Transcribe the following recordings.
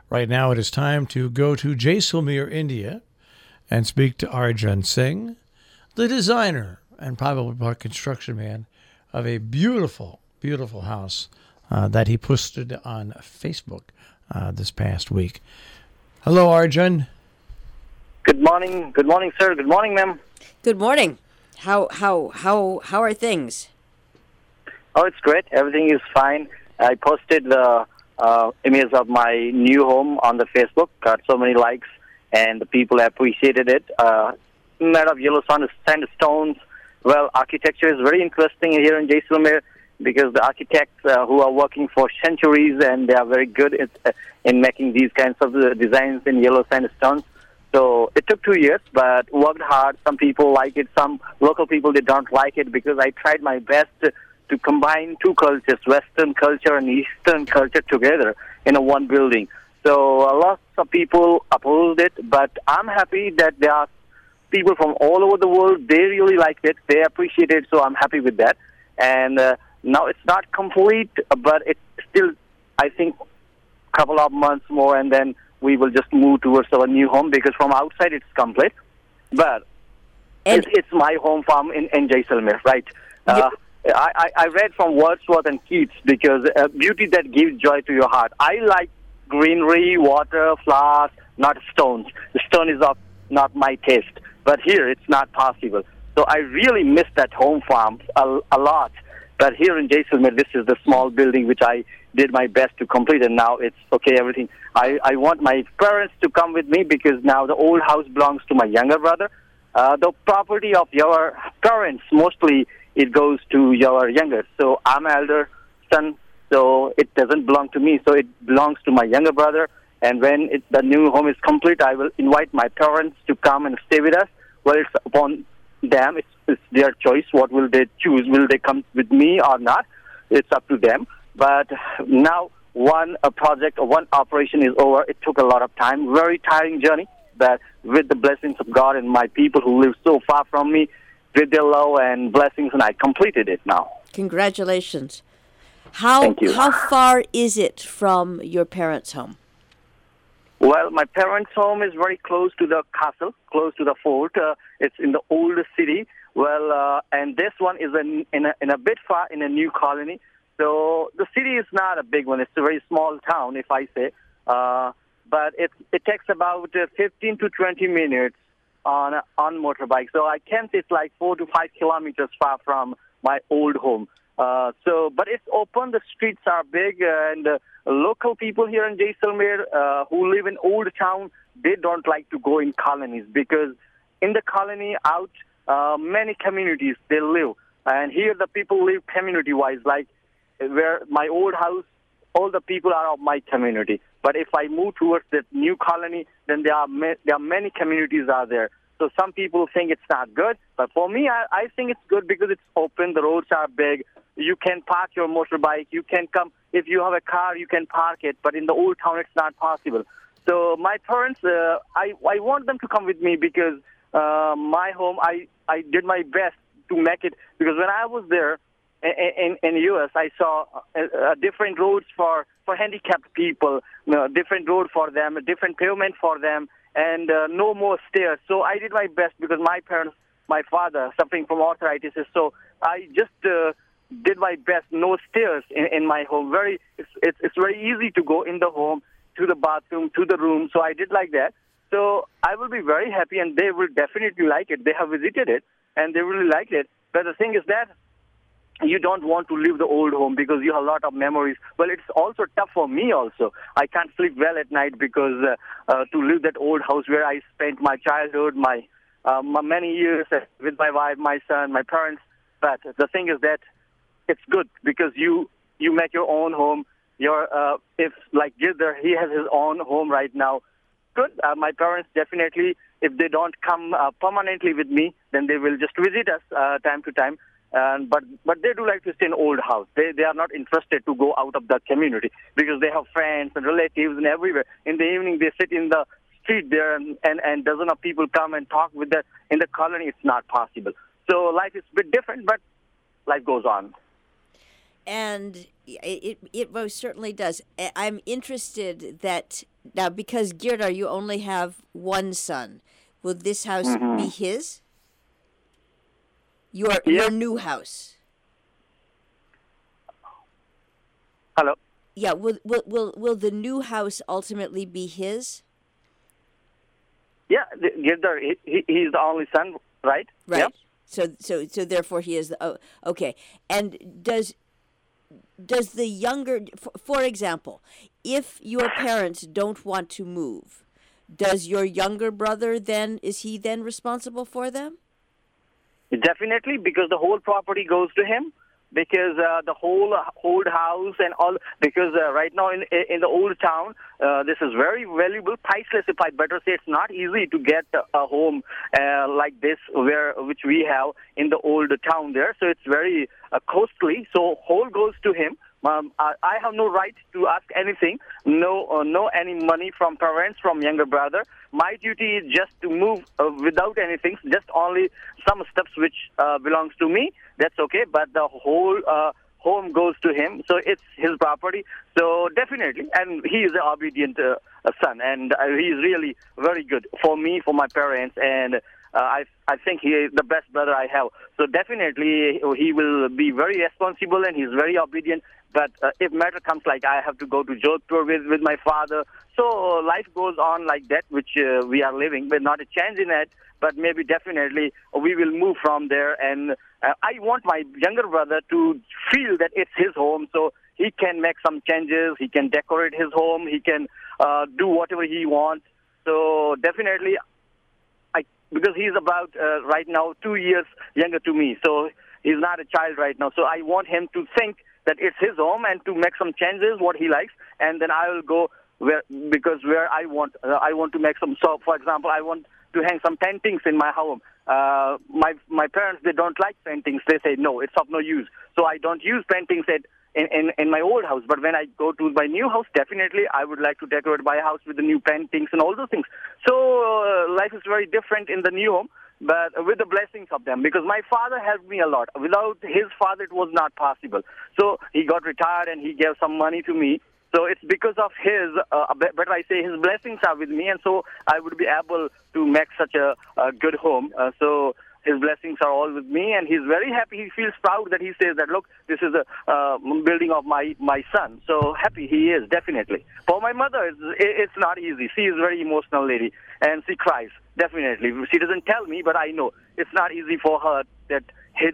Right now, it is time to go to Jaisalmer, India, and speak to Arjun Singh, the designer and probably part construction man of a beautiful, beautiful house that he posted on Facebook this past week. Hello, Arjun. Good morning, sir. Good morning, ma'am. Good morning. How are things? Oh, it's great. Everything is fine. I posted the image of my new home on the Facebook. Got so many likes, and the people appreciated it. Made of yellow sandstones. Well, architecture is very interesting here in Jaisalmer because the architects who are working for centuries and they are very good in making these kinds of designs in yellow sandstones. So it took 2 years, but worked hard. Some people like it. Some local people, they don't like it because I tried my best to combine two cultures, Western culture and Eastern culture together in a one building. So lots of people opposed it, but I'm happy that there are people from all over the world. They really liked it. They appreciate it, so I'm happy with that. And now it's not complete, but it's still, I think, a couple of months more, and then we will just move towards our new home because from outside it's complete. But it's my home farm in Jaisalmer, right? I read from Wordsworth and Keats because beauty that gives joy to your heart. I like greenery, water, flowers, not stones. The stone is not my taste. But here it's not possible. So I really miss that home farm a lot. But here in Jaisalmer, this is the small building which I did my best to complete, and now it's okay, everything. I want my parents to come with me because now the old house belongs to my younger brother. The property of your parents, mostly it goes to your younger. So I'm elder son, so it doesn't belong to me. So it belongs to my younger brother. And when the new home is complete, I will invite my parents to come and stay with us. Well, it's upon them. It's their choice. What will they choose? Will they come with me or not? It's up to them. But now one project or one operation is over. It took a lot of time, very tiring journey. But with the blessings of God and my people who live so far from me, with their love and blessings, and I completed it now. Congratulations. Thank you. How far is it from your parents' home? Well, my parents' home is very close to the castle, close to the fort. It's in the old city. Well, and this one is in a bit far in a new colony. So the city is not a big one. It's a very small town, if I say. But it takes about 15 to 20 minutes on motorbike. So I can say it's like 4 to 5 kilometers far from my old home. But it's open. The streets are big, and local people here in Jaisalmer who live in old town, they don't like to go in colonies because in the colony out, many communities they live, and here the people live community-wise. Like where my old house, all the people are of my community. But if I move towards that new colony, then there are many communities out there. So some people think it's not good, but for me, I think it's good because it's open. The roads are big. You can park your motorbike. You can come. If you have a car, you can park it. But in the old town, it's not possible. So my parents, I want them to come with me because my home, I did my best to make it. Because when I was there in the U.S., I saw different roads for handicapped people, different road for them, a different pavement for them, and no more stairs. So I did my best because my parents, my father, suffering from arthritis, so I just did my best. No stairs in my home. It's very easy to go in the home, to the bathroom, to the room. So I did like that. So I will be very happy, and they will definitely like it. They have visited it, and they really liked it. But the thing is that you don't want to leave the old home because you have a lot of memories. Well, it's also tough for me also. I can't sleep well at night because to leave that old house where I spent my childhood, my many years with my wife, my son, my parents. But the thing is that it's good because you make your own home. If like Gidder, he has his own home right now. Good. My parents definitely, if they don't come permanently with me, then they will just visit us time to time. But they do like to stay in old house. They are not interested to go out of the community because they have friends and relatives and everywhere. In the evening, they sit in the street there and dozens of people come and talk with them. In the colony, it's not possible. So life is a bit different, but life goes on. And it most certainly does. I'm interested that now, because Girdhar, you only have one son. Will this house be his? Your new house. Hello. Yeah. Will the new house ultimately be his? Yeah, Girdhar, he's the only son, right? Right. Yep. So therefore he is the. Oh, okay. And does the younger, for example, if your parents don't want to move, does your younger brother then, is he then responsible for them? Definitely, because the whole property goes to him. Because the whole old house and all, because right now in the old town, this is very valuable, priceless. If I better say, it's not easy to get a home like this, which we have in the old town there. So it's very costly. So whole goes to him. I have no right to ask anything, no any money from parents, from younger brother. My duty is just to move without anything, just only some steps which belongs to me. That's okay, but the whole home goes to him, so it's his property. So definitely, and he is an obedient son, and he is really very good for me, for my parents, and I think he is the best brother I have. So definitely, he will be very responsible, and he's very obedient. But if matter comes like I have to go to Jodhpur with my father, so life goes on like that, which we are living, but not a change in it. But maybe definitely we will move from there, and I want my younger brother to feel that it's his home, so he can make some changes, he can decorate his home, he can do whatever he wants. So definitely, because he's about right now 2 years younger to me, so he's not a child right now. So I want him to think that it's his home and to make some changes, what he likes, and then I will go where I want to make some. So, for example, I want to hang some paintings in my home. My parents, they don't like paintings. They say no, it's of no use. So I don't use paintings in my old house. But when I go to my new house, definitely I would like to decorate my house with the new paintings and all those things. So life is very different in the new home, but with the blessings of them, because my father helped me a lot. Without his father, it was not possible. So he got retired and he gave some money to me. So it's because of his, better I say, his blessings are with me, and so I would be able to make such a good home. So his blessings are all with me, and he's very happy. He feels proud that he says that, look, this is a building of my son. So happy he is, definitely. For my mother, it's not easy. She is a very emotional lady, and she cries, definitely. She doesn't tell me, but I know it's not easy for her that her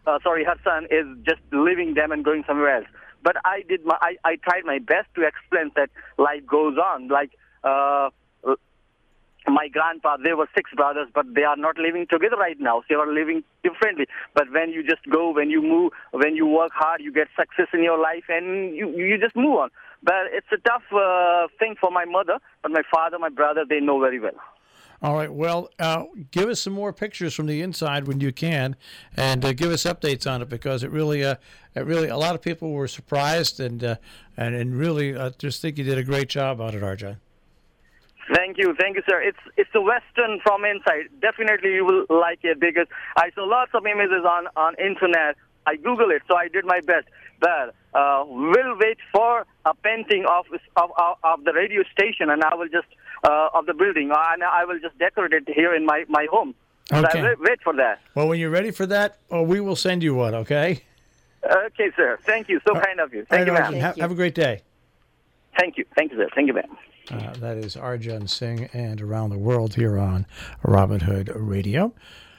son is just leaving them and going somewhere else. But I tried my best to explain that life goes on. Like my grandpa, there were 6 brothers, but they are not living together right now. They are living differently. But when you just go, when you move, when you work hard, you get success in your life, and you just move on. But it's a tough thing for my mother. But my father, my brother, they know very well. All right. Well, give us some more pictures from the inside when you can, and give us updates on it, because it really, a lot of people were surprised and really just think you did a great job on it, Arjan. Thank you, sir. It's the Western from inside. Definitely, you will like it, because I saw lots of images on internet. I Google it, so I did my best. But we'll wait for a painting of the radio station, and I will just. Of the building, and I will just decorate it here in my home. Okay. So I'll wait for that. Well, when you're ready for that, we will send you one, okay? Okay, sir. Thank you. So kind of you. Thank you, ma'am. Have a great day. Thank you, sir. Thank you, ma'am. That is Arjan Singh, and Around the World here on Robin Hood Radio.